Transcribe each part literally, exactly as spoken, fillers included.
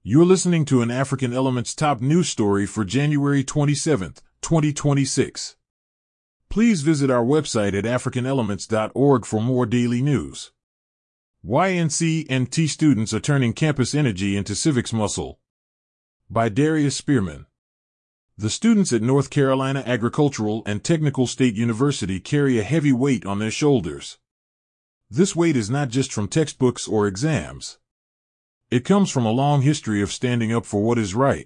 You're listening to an African Elements top news story for January twenty-seventh, twenty twenty-six. Please visit our website at african elements dot org for more daily news. Why N C N T students are turning campus energy into civics muscle. By Darius Spearman. The students at North Carolina Agricultural and Technical State University carry a heavy weight on their shoulders. This weight is not just from textbooks or exams. It comes from a long history of standing up for what is right.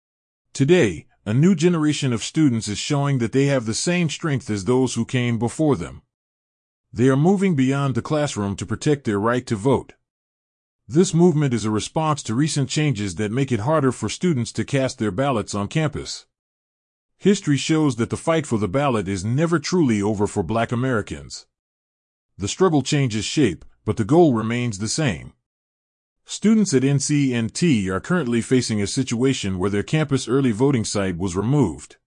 Today, a new generation of students is showing that they have the same strength as those who came before them. They are moving beyond the classroom to protect their right to vote. This movement is a response to recent changes that make it harder for students to cast their ballots on campus. History shows that the fight for the ballot is never truly over for Black Americans. The struggle changes shape, but the goal remains the same. Students at N C N T are currently facing a situation where their campus early voting site was removed.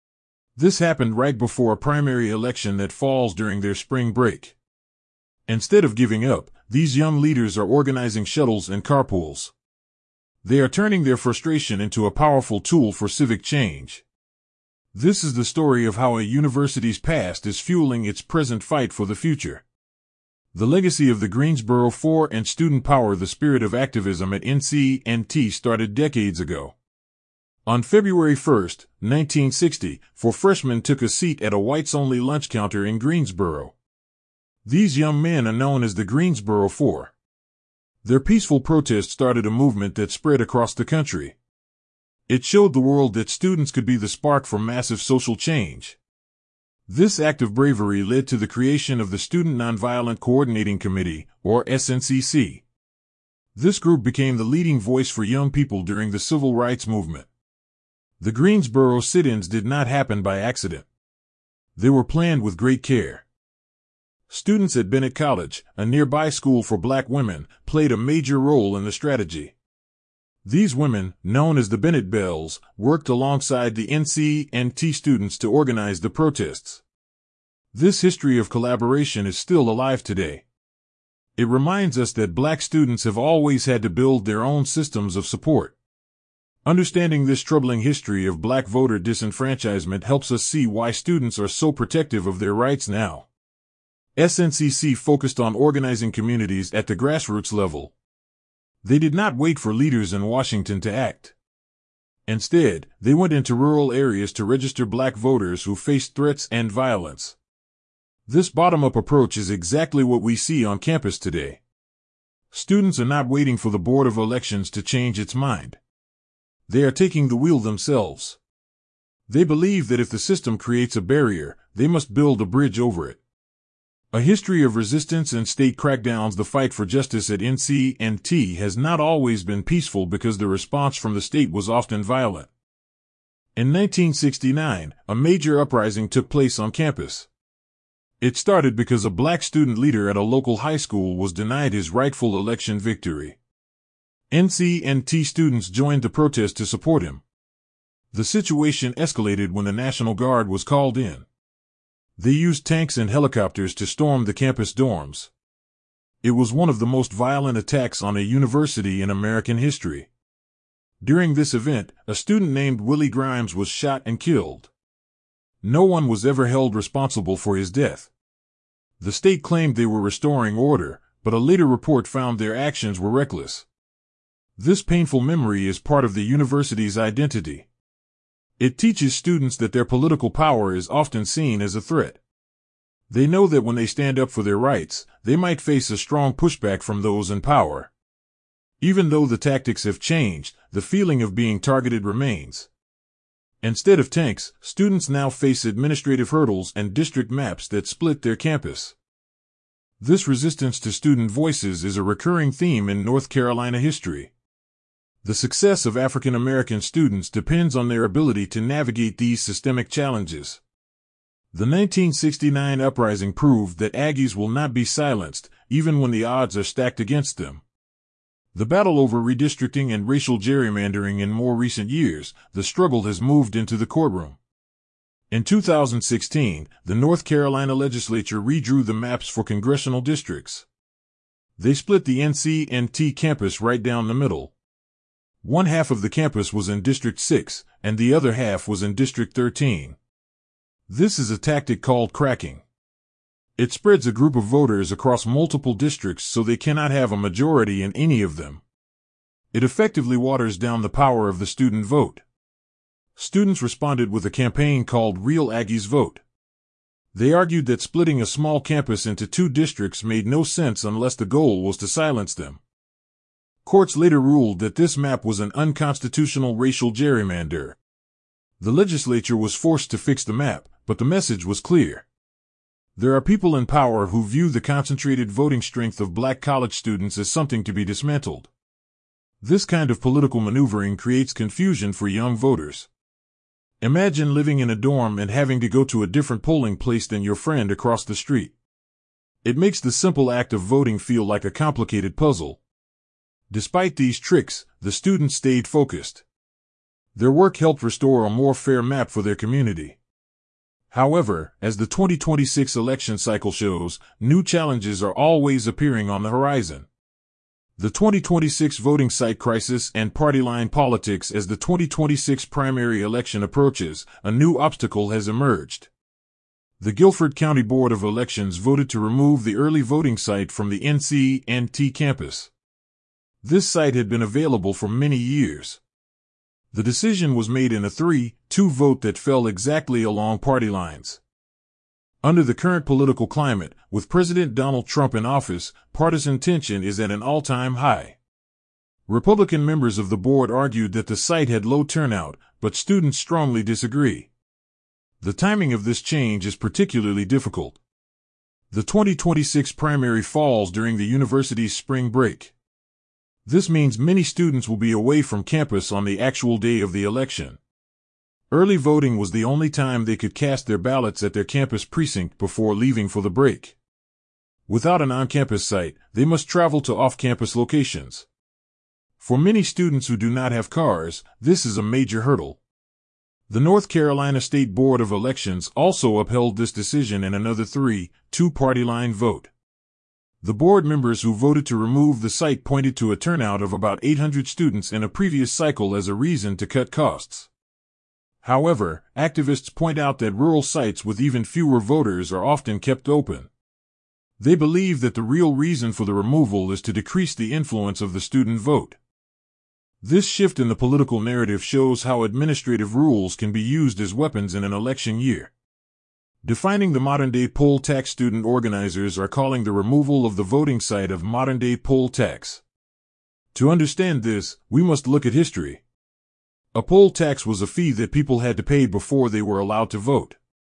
This happened right before a primary election that falls during their spring break. Instead of giving up, these young leaders are organizing shuttles and carpools. They are turning their frustration into a powerful tool for civic change. This is the story of how a university's past is fueling its present fight for the future. The legacy of the Greensboro Four and student power. The spirit of activism at N C N T started decades ago. On February first, nineteen sixty, four freshmen took a seat at a whites-only lunch counter in Greensboro. These young men are known as the Greensboro Four. Their peaceful protest started a movement that spread across the country. It showed the world that students could be the spark for massive social change. This act of bravery led to the creation of the Student Nonviolent Coordinating Committee, or S N C C. This group became the leading voice for young people during the civil rights movement. The Greensboro sit-ins did not happen by accident. They were planned with great care. Students at Bennett College, a nearby school for Black women, played a major role in the strategy. These women, known as the Bennett Belles, worked alongside the N C N T students to organize the protests. This history of collaboration is still alive today. It reminds us that Black students have always had to build their own systems of support. Understanding this troubling history of Black voter disenfranchisement helps us see why students are so protective of their rights now. S N C C focused on organizing communities at the grassroots level. They did not wait for leaders in Washington to act. Instead, they went into rural areas to register Black voters who faced threats and violence. This bottom-up approach is exactly what we see on campus today. Students are not waiting for the Board of Elections to change its mind. They are taking the wheel themselves. They believe that if the system creates a barrier, they must build a bridge over it. A history of resistance and state crackdowns. The fight for justice at N C N T has not always been peaceful because the response from the state was often violent. In nineteen sixty-nine, a major uprising took place on campus. It started because a Black student leader at a local high school was denied his rightful election victory. N C N T students joined the protest to support him. The situation escalated when the National Guard was called in. They used tanks and helicopters to storm the campus dorms. It was one of the most violent attacks on a university in American history. During this event, a student named Willie Grimes was shot and killed. No one was ever held responsible for his death. The state claimed they were restoring order, but a later report found their actions were reckless. This painful memory is part of the university's identity. It teaches students that their political power is often seen as a threat. They know that when they stand up for their rights, they might face a strong pushback from those in power. Even though the tactics have changed, the feeling of being targeted remains. Instead of tanks, students now face administrative hurdles and district maps that split their campus. This resistance to student voices is a recurring theme in North Carolina history. The success of African American students depends on their ability to navigate these systemic challenges. The nineteen sixty-nine uprising proved that Aggies will not be silenced, even when the odds are stacked against them. The battle over redistricting and racial gerrymandering. In more recent years, the struggle has moved into the courtroom. In two thousand sixteen, the North Carolina legislature redrew the maps for congressional districts. They split the N C N T campus right down the middle. One half of the campus was in District six, and the other half was in District thirteen. This is a tactic called cracking. It spreads a group of voters across multiple districts so they cannot have a majority in any of them. It effectively waters down the power of the student vote. Students responded with a campaign called Real Aggies Vote. They argued that splitting a small campus into two districts made no sense unless the goal was to silence them. Courts later ruled that this map was an unconstitutional racial gerrymander. The legislature was forced to fix the map, but the message was clear. There are people in power who view the concentrated voting strength of black college students as something to be dismantled. This kind of political maneuvering creates confusion for young voters. Imagine living in a dorm and having to go to a different polling place than your friend across the street. It makes the simple act of voting feel like a complicated puzzle. Despite these tricks, the students stayed focused. Their work helped restore a more fair map for their community. However, as the twenty twenty-six election cycle shows, new challenges are always appearing on the horizon. The twenty twenty-six voting site crisis and party line politics. As the twenty twenty-six primary election approaches, a new obstacle has emerged. The Guilford County Board of Elections voted to remove the early voting site from the N C N T campus. This site had been available for many years. The decision was made in a three two vote that fell exactly along party lines. Under the current political climate, with President Donald Trump in office, partisan tension is at an all-time high. Republican members of the board argued that the site had low turnout, but students strongly disagree. The timing of this change is particularly difficult. The twenty twenty-six primary falls during the university's spring break. This means many students will be away from campus on the actual day of the election. Early voting was the only time they could cast their ballots at their campus precinct before leaving for the break. Without an on-campus site, they must travel to off-campus locations. For many students who do not have cars, this is a major hurdle. The North Carolina State Board of Elections also upheld this decision in another three two party line vote. The board members who voted to remove the site pointed to a turnout of about eight hundred students in a previous cycle as a reason to cut costs. However, activists point out that rural sites with even fewer voters are often kept open. They believe that the real reason for the removal is to decrease the influence of the student vote. This shift in the political narrative shows how administrative rules can be used as weapons in an election year. Defining the modern-day poll tax, student organizers are calling the removal of the voting site of modern-day poll tax. To understand this, we must look at history. A poll tax was a fee that people had to pay before they were allowed to vote.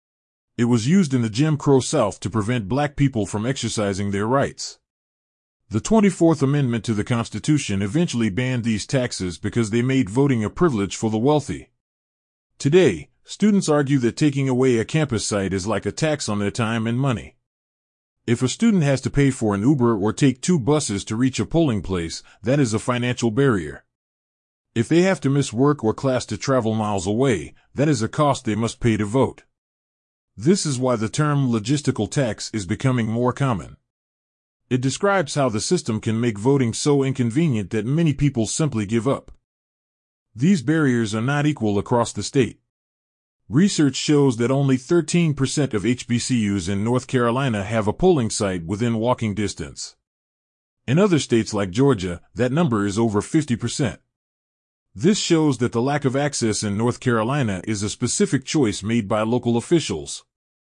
It was used in the Jim Crow South to prevent black people from exercising their rights. The twenty-fourth Amendment to the Constitution eventually banned these taxes because they made voting a privilege for the wealthy. Today, students argue that taking away a campus site is like a tax on their time and money. If a student has to pay for an Uber or take two buses to reach a polling place, that is a financial barrier. If they have to miss work or class to travel miles away, that is a cost they must pay to vote. This is why the term logistical tax is becoming more common. It describes how the system can make voting so inconvenient that many people simply give up. These barriers are not equal across the state. Research shows that only thirteen percent of H B C Us in North Carolina have a polling site within walking distance. In other states like Georgia, that number is over fifty percent. This shows that the lack of access in North Carolina is a specific choice made by local officials.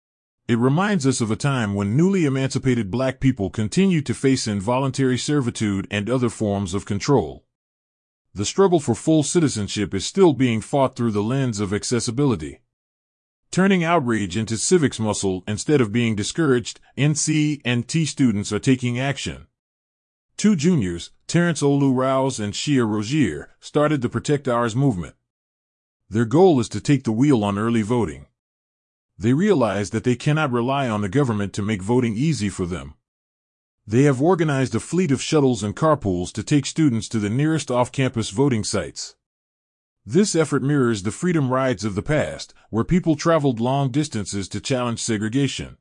It reminds us of a time when newly emancipated black people continued to face involuntary servitude and other forms of control. The struggle for full citizenship is still being fought through the lens of accessibility. Turning outrage into civics muscle instead of being discouraged, N C N T students are taking action. Two juniors, Terrence Olu Rouse and Shia Rozier, started the Protect Ours movement. Their goal is to take the wheel on early voting. They realize that they cannot rely on the government to make voting easy for them. They have organized a fleet of shuttles and carpools to take students to the nearest off-campus voting sites. This effort mirrors the freedom rides of the past, where people traveled long distances to challenge segregation.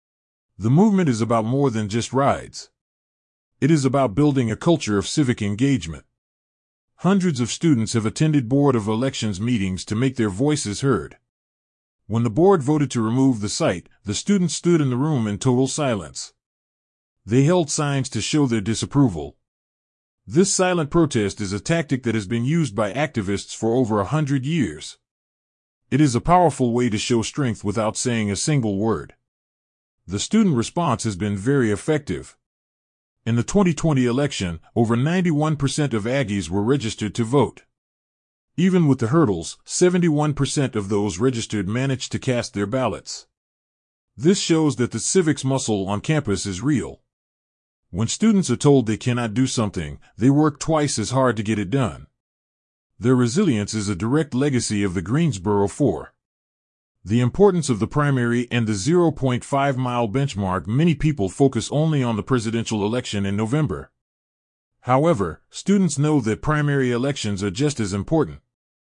The movement is about more than just rides. It is about building a culture of civic engagement. Hundreds of students have attended Board of Elections meetings to make their voices heard. When the board voted to remove the site, the students stood in the room in total silence. They held signs to show their disapproval. This silent protest is a tactic that has been used by activists for over a hundred years. It is a powerful way to show strength without saying a single word. The student response has been very effective. In the twenty twenty election, over ninety-one percent of Aggies were registered to vote. Even with the hurdles, seventy-one percent of those registered managed to cast their ballots. This shows that the civics muscle on campus is real. When students are told they cannot do something, they work twice as hard to get it done. Their resilience is a direct legacy of the Greensboro Four. The importance of the primary and the zero point five mile benchmark. Many people focus only on the presidential election in November. However, students know that primary elections are just as important.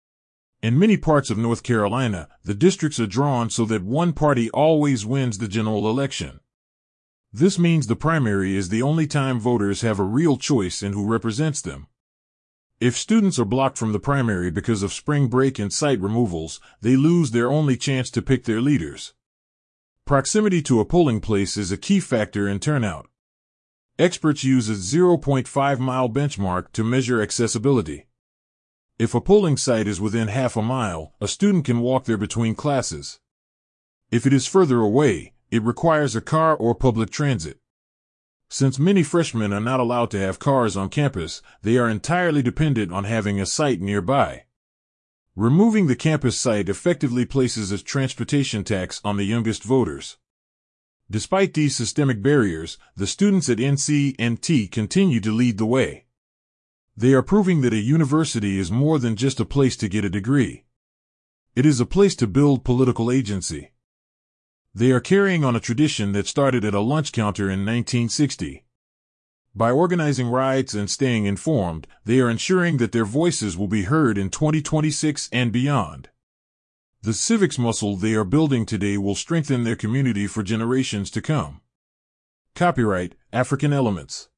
In many parts of North Carolina, the districts are drawn so that one party always wins the general election. This means the primary is the only time voters have a real choice in who represents them. If students are blocked from the primary because of spring break and site removals, they lose their only chance to pick their leaders. Proximity to a polling place is a key factor in turnout. Experts use a zero point five mile benchmark to measure accessibility. If a polling site is within half a mile, a student can walk there between classes. If it is further away, it requires a car or public transit. Since many freshmen are not allowed to have cars on campus, they are entirely dependent on having a site nearby. Removing the campus site effectively places a transportation tax on the youngest voters. Despite these systemic barriers, the students at N C N T continue to lead the way. They are proving that a university is more than just a place to get a degree. It is a place to build political agency. They are carrying on a tradition that started at a lunch counter in nineteen sixty. By organizing riots and staying informed, they are ensuring that their voices will be heard in twenty twenty-six and beyond. The civics muscle they are building today will strengthen their community for generations to come. Copyright, African Elements.